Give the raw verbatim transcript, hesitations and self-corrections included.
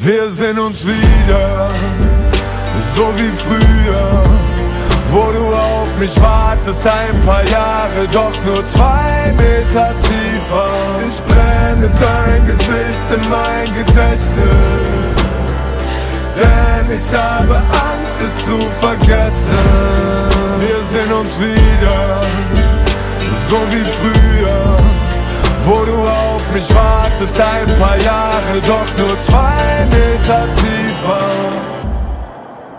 Wir sehen uns wieder, so wie früher, wo du auf mich wartest, ein paar Jahre, doch nur zwei Meter tiefer. Ich brenne dein Gesicht in mein Gedächtnis, denn ich habe Angst, es zu vergessen. Wir sehen uns wieder, so wie früher, wo du auf mich wartest, ein paar Jahre, doch nur zwei Meter tiefer.